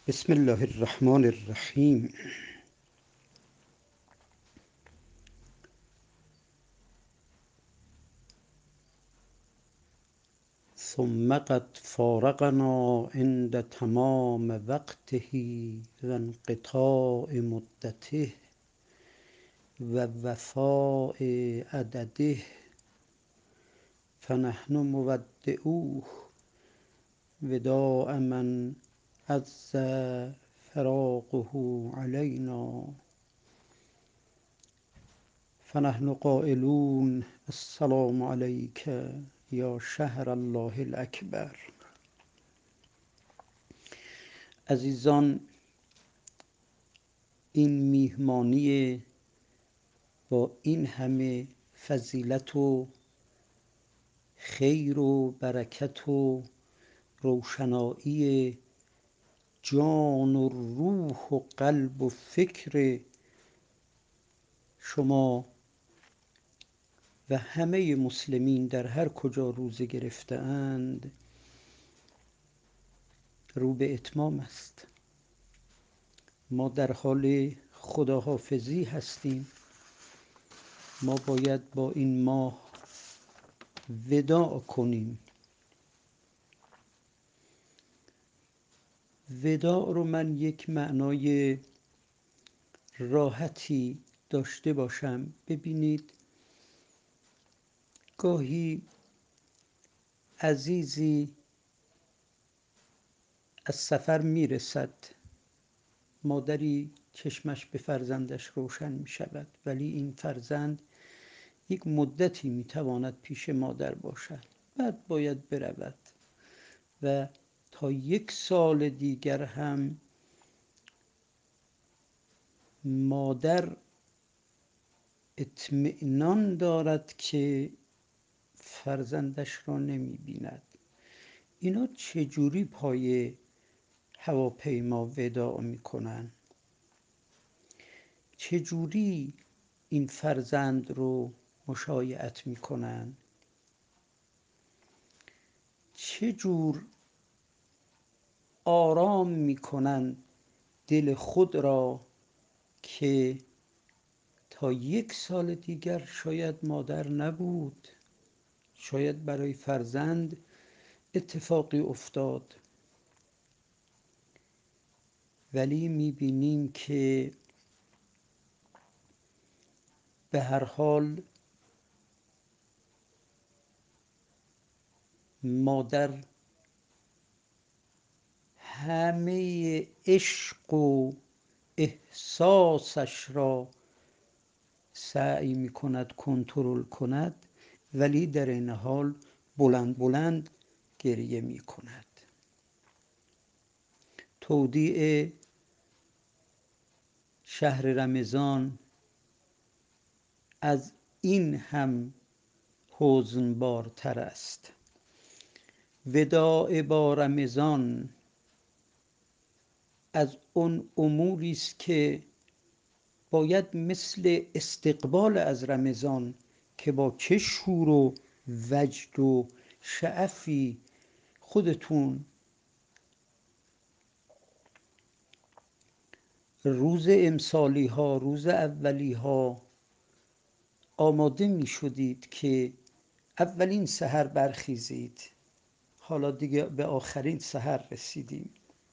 بسم الله الرحمن الرحیم. ثم قد فارقنا عند تمام وقته و انقطاع مدته و وفاء عدده، فنحن مودعوه وداع من عز فراقه علينا. فنحن قائلون السلام عليك یا شهر الله الاکبر. عزیزان، این میهمانی با این همه فضیلت و خیر و برکت و روشنایی جان و روح و قلب و فکر شما و همه مسلمین در هر کجا روزه گرفته‌اند رو به اتمام است. ما در حال خداحافظی هستیم. ما باید با این ماه وداع کنیم. وداع رو من یک معنای راحتی داشته باشم. ببینید، گاهی عزیزی از سفر میرسد، مادری چشمش به فرزندش روشن می شود، ولی این فرزند یک مدتی می تواند پیش مادر باشد، بعد باید برود و تا 1 سال دیگر هم مادر اطمینان دارد که فرزندش را نمی بیند. اینا چجوری پای هواپیما وداع میکنن؟ چجوری این فرزند رو مشایعت میکنن؟ چجور آرام میکنن دل خود را که تا 1 سال دیگر شاید مادر نبود، شاید برای فرزند اتفاقی افتاد، ولی میبینیم که به هر حال مادر همه عشق و احساسش را سعی می کند کنترل کند، ولی در این حال بلند بلند گریه می کند. تودیع شهر رمضان از این هم حزنبارتر است. وداع با رمضان از اون اموری است که باید مثل استقبال از رمضان که با چه شور و وجد و شعفی خودتون روز امسالی ها، روز اولی ها آماده می شدید که اولین سحر برخیزید. حالا دیگه به آخرین سحر رسیدیم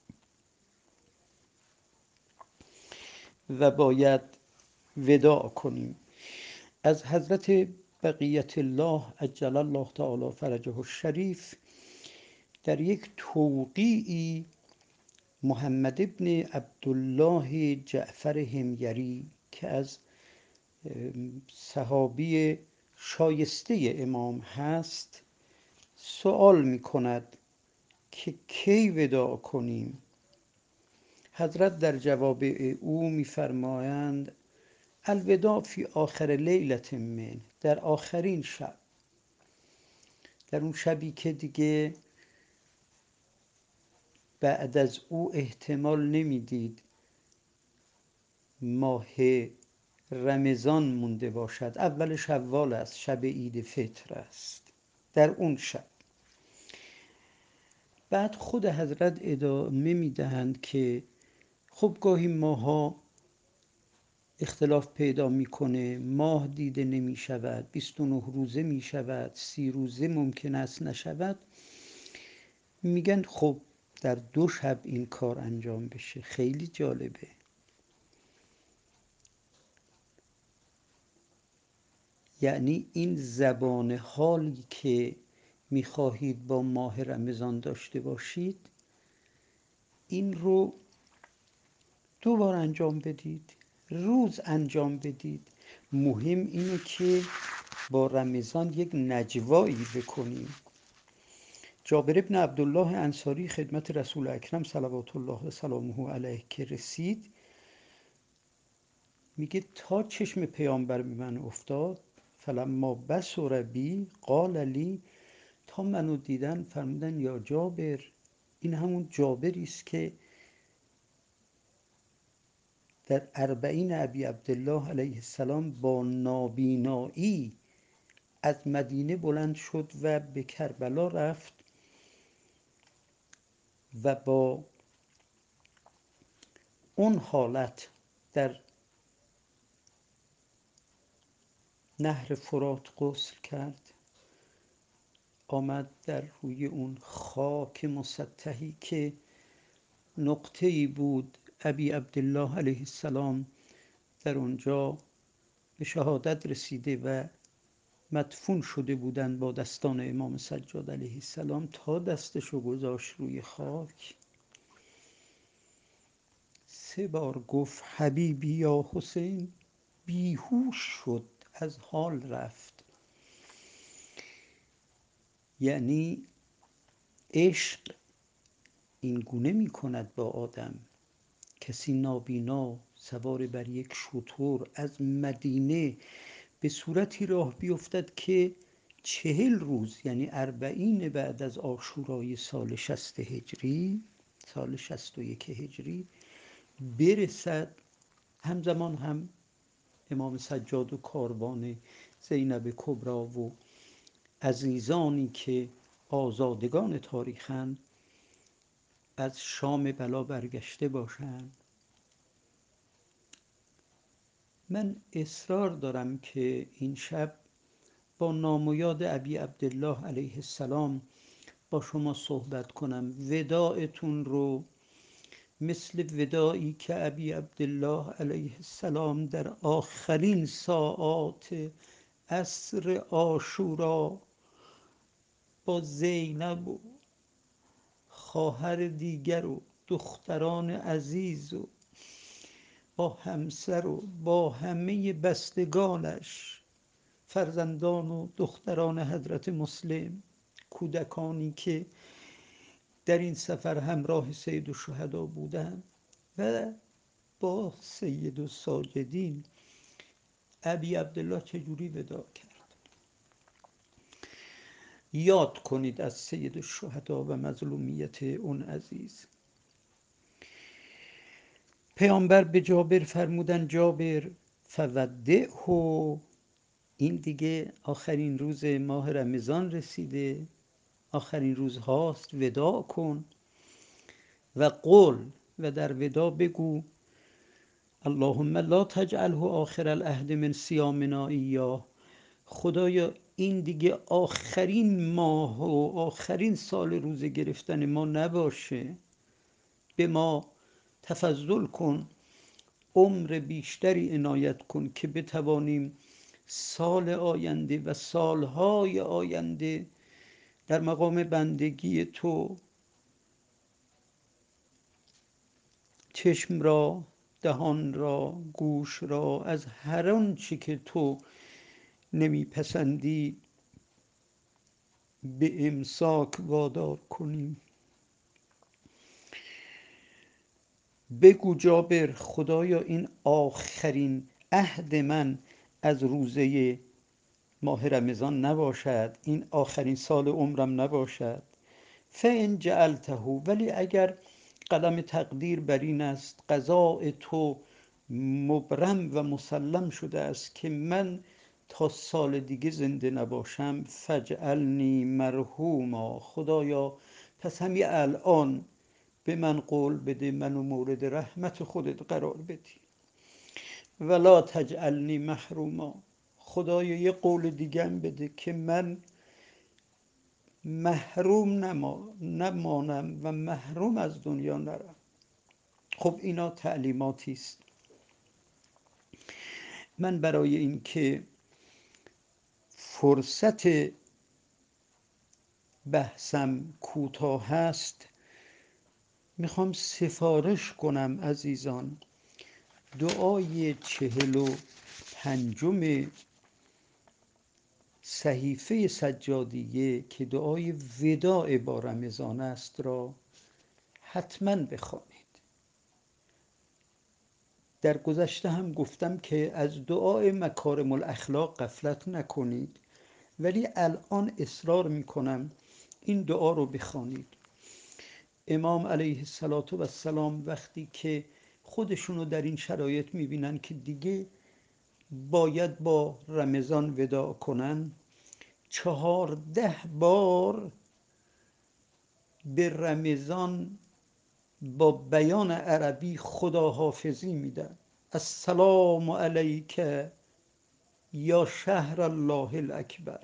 و باید وداع کنیم. از حضرت بقیت الله عجل الله تعالی فرجه الشریف در یک توقیعی محمد ابن عبدالله جعفر حمیری که از صحابی شایسته امام هست سوال می کند که کی وداع کنیم. حضرت در جواب او می فرمایند الوداع فی آخر لیلة من، در آخرین شب، در اون شبی که دیگه بعد از او احتمال نمیدید ماه رمضان مونده باشد. اول شوال است، شب عید فطر است. در اون شب بعد خود حضرت ادامه میدهند که خب گاهی ماها اختلاف پیدا میکنه، ماه دیده نمی شود، 29 روزه می شود، 30 روزه ممکن است نشود. میگن خب در 2 شب این کار انجام بشه. خیلی جالبه. یعنی این زبان حالی که میخواهید با ماه رمضان داشته باشید، این رو 2 بار انجام بدید، روز انجام بدید. مهم اینه که با رمضان یک نجوایی بکنیم. جابر بن عبدالله انصاری خدمت رسول اکرم صلوات الله و سلامه علیه که رسید، میگه تا چشم پیامبر به من افتاد، فلما بصر بی قال لی، تا منو دیدن فرمودن یا جابر. این همون جابری است که در اربعین ابی عبدالله علیه السلام با نابینایی از مدینه بلند شد و به کربلا رفت و با اون حالت در نهر فرات غسل کرد، آمد در روی اون خاک مسطحی که نقطه‌ای بود ابی عبدالله علیه السلام در اونجا به شهادت رسیده و مدفون شده بودند با دستان امام سجاد علیه السلام. تا دستشو گذاشت روی خاک، 3 بار گفت حبیبی یا حسین. بیهوش شد، از حال رفت. یعنی عشق این گونه می کند با آدم. کسی نابینا سوار بر یک شتر از مدینه به صورتی راه بیفتد که 40 روز، یعنی 40 بعد از عاشورای سال 60 هجری، سال 61 هجری برسد. همزمان هم امام سجاد و کاروان زینب کبرا و عزیزانی که آزادگان تاریخند از شام بلا برگشته باشند. من اصرار دارم که این شب با نام و یاد ابی عبدالله علیه السلام با شما صحبت کنم. وداعتون رو مثل وداعی که ابی عبدالله علیه السلام در آخرین ساعات عصر عاشورا با زینب و خواهر دیگر و دختران عزیز و با همسر و با همه بستگانش، فرزندان و دختران حضرت مسلم، کودکانی که در این سفر همراه سید الشهدا بودند، و با سید الساجدین ابی عبدالله چجوری وداع کرد. یاد کنید از سید الشهدا و مظلومیت اون عزیز. پیامبر به جابر فرمودن جابر فودعه، این دیگه آخرین روز ماه رمضان رسیده، آخرین روزهاست، وداع کن. و قل، و در وداع بگو اللهم لا تجعله آخر العهد من صیامنا ایاه، خدایا این دیگه آخرین ماه و آخرین سال روزه گرفتن ما نباشه، به ما تفضل کن، عمر بیشتری عنایت کن که بتوانیم سال آینده و سالهای آینده در مقام بندگی تو چشم را، دهان را، گوش را از هر آنچه که تو نمیپسندی به امساک وادار کنیم. بگو جابر خدایا این آخرین عهد من از روزه ماه رمضان نباشد، این آخرین سال عمرم نباشد. فان جعلته، ولی اگر قدم تقدیر بر این است، قضاء تو مبرم و مسلم شده است که من تا سال دیگه زنده نباشم، فجعلنی مرحوما، خدایا پس همین الان به من قول بده منو مورد رحمت خودت قرار بدی. ولا تجعلنی محروما، خدایا یه قول دیگم بده که من محروم نمانم و محروم از دنیا نرم. خب اینا تعلیماتی است. من برای اینکه فرصت بحثم کوتاه هست میخوام سفارش کنم عزیزان، دعای 45 صحیفه سجادیه که دعای وداع با رمضان است را حتما بخوانید. در گذشته هم گفتم که از دعای مکارم الاخلاق غفلت نکنید، ولی الان اصرار میکنم این دعا رو بخوانید. امام علیه السلام وقتی که خودشونو در این شرایط میبینن که دیگه باید با رمضان وداع کنن، 14 بار به رمضان با بیان عربی خداحافظی میدن. السلام علیک یا شهر الله الاکبر.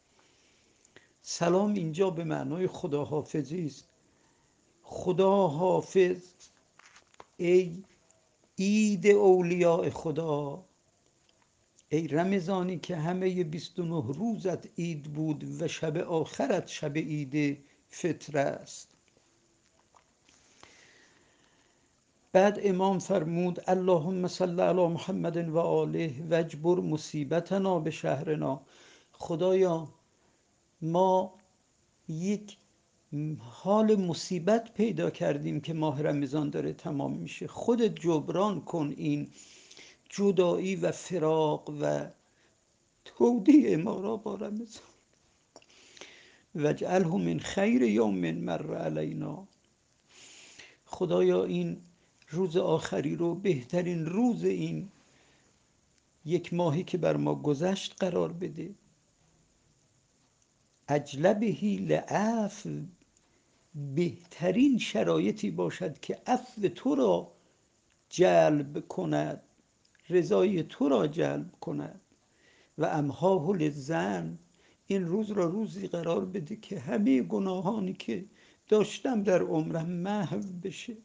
سلام اینجا به معنای خداحافظی است. خدا حافظ ای عید اولیاء خدا، ای رمضانی که همه 29 روزت عید بود و شب آخرت شب عید فطر است. بعد امام فرمود اللهم صل علی محمد و آله واجبر مصیبتنا به شهرنا. خدایا ما یک حال مصیبت پیدا کردیم که ماه رمضان داره تمام میشه، خودت جبران کن این جدایی و فراق و تودیع ما را با رمضان. واجعله من خیر یوم مر علینا. خدایا این روز آخری رو بهترین روز این یک ماهی که بر ما گذشت قرار بده. اجلبهی لعفو، بهترین شرایطی باشد که عفو تو را جلب کند، رضای تو را جلب کند. و امحاه للذنب، این روز را روزی قرار بده که همه گناهانی که داشتم در عمرم محو بشه.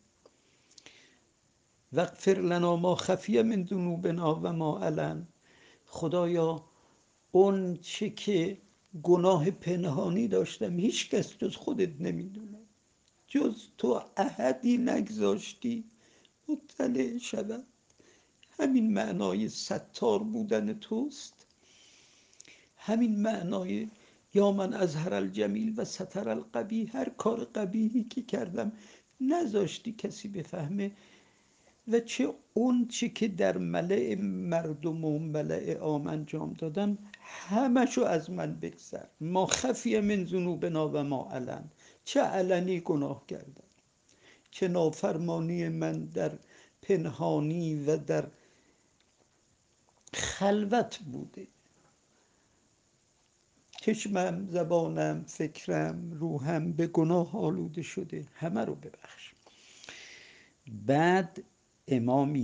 واغفر لنا ما خفی من ذنوبنا و ما علن. خدایا اون چه که گناه پنهانی داشتم هیچ کس جز خودت نمیدونه، جز تو احدی نگذاشتی مطلع شود. همین معنای ستار بودن توست، همین معنای یا من اظهر الجمیل و ستر القبیح. هر کار قبیحی که کردم نذاشتی کسی بفهمه، و چه اون چی که در ملأ مردم و ملأ عام انجام دادم همشو از من بگذر. ما خفی من ذنوبنا و ما علن، چه علنی گناه کردم، چه نافرمانی من در پنهانی و در خلوت بوده. چشمم، زبانم، فکرم، روحم به گناه آلوده شده، همه رو ببخش. بعد امام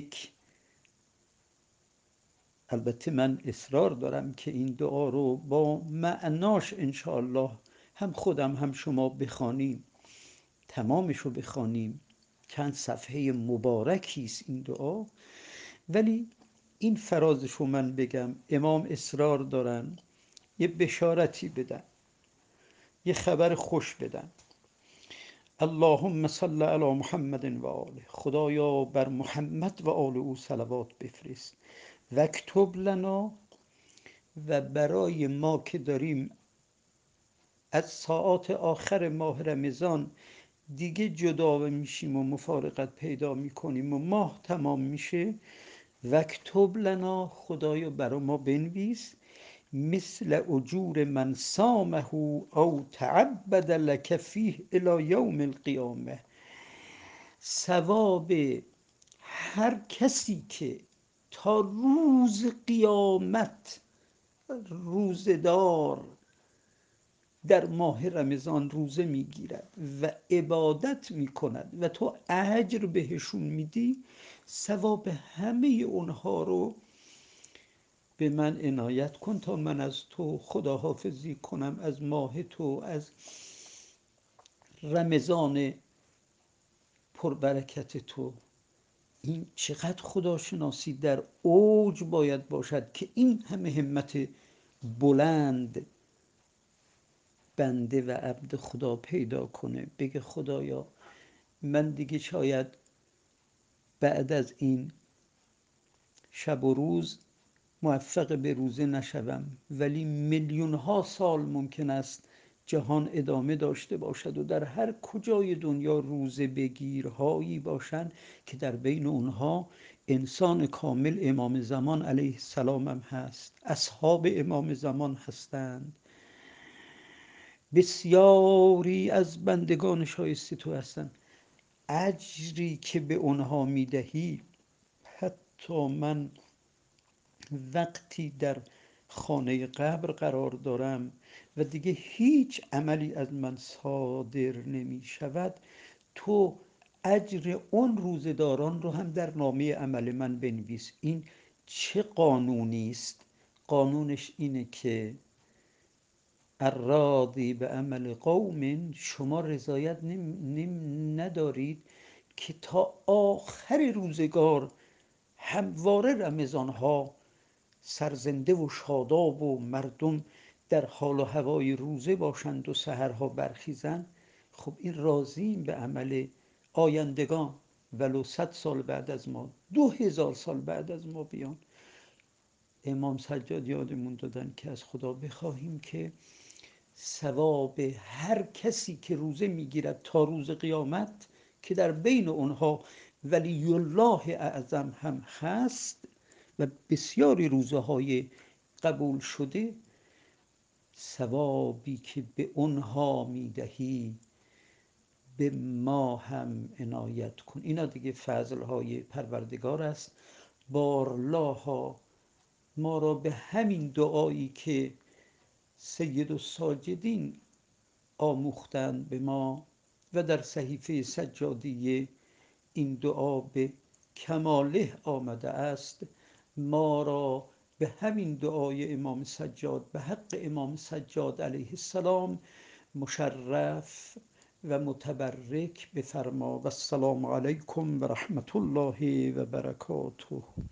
البته من اصرار دارم که این دعا رو با معناش انشاءالله هم خودم هم شما بخوانیم، تمامش رو بخوانیم. چند صفحه مبارکی است این دعا، ولی این فرازش رو من بگم. امام اصرار دارن یه بشارتی بدن، یه خبر خوش بدن. اللهم صل علی محمد و آله. خدایا بر محمد و آل او صلوات بفرست. و اکتب لنا، و برای ما که داریم از ساعات آخر ماه رمضان دیگه جدا میشیم و مفارقت پیدا میکنیم و ماه تمام میشه، و اکتب لنا، خدایا برای ما بنویس مثل اجور من صامه او تعبد لک فیه الی یوم القیامه. ثواب هر کسی که تا روز قیامت روزدار در ماه رمضان روزه میگیرد و عبادت میکند و تو اجر بهشون میدی، ثواب همه اونها رو به من عنایت کن تا من از تو خداحافظی کنم، از ماه تو، از رمضان پربرکت تو. این چقدر خداشناسی در اوج باید باشد که این همه همت بلند بنده و عبد خدا پیدا کنه، بگه خدایا من دیگه شاید بعد از این شب و روز موفق به روزه نشوم، ولی میلیون ها سال ممکن است جهان ادامه داشته باشد و در هر کجای دنیا روزه بگیرهایی باشند که در بین اونها انسان کامل امام زمان علیه السلام هم هست، اصحاب امام زمان هستند، بسیاری از بندگان شایسته تو هستند. اجری که به اونها میدهی، حتی من وقتی در خانه قبر قرار دارم و دیگه هیچ عملی از من صادر نمی شود، تو اجر اون روزداران رو هم در نامه عمل من بنویس. این چه قانونی است؟ قانونش اینه که الراضی به عمل قوم، شما رضایت ندارید که تا آخر روزگار همواره رمضان ها سرزنده و شاداب و مردم در حال و هوای روزه باشند و سحرها برخیزند. خب این راضیم به عمل آیندگان، ولو 100 سال بعد از ما، 2000 سال بعد از ما بیان. امام سجاد یادمون دادن که از خدا بخواهیم که ثواب هر کسی که روزه میگیرد تا روز قیامت، که در بین اونها ولی الله اعظم هم هست و بسیاری روزه های قبول شده، ثوابی که به اونها میدهی به ما هم عنایت کن. اینا دیگه فضل های پروردگار است. بارلاها ما را به همین دعایی که سید الساجدین آموختند به ما و در صحیفه سجادیه این دعا به کماله آمده است، ما را به همین دعای امام سجاد به حق امام سجاد علیه السلام مشرف و متبرک بفرما. و السلام علیکم و رحمت الله و برکاته.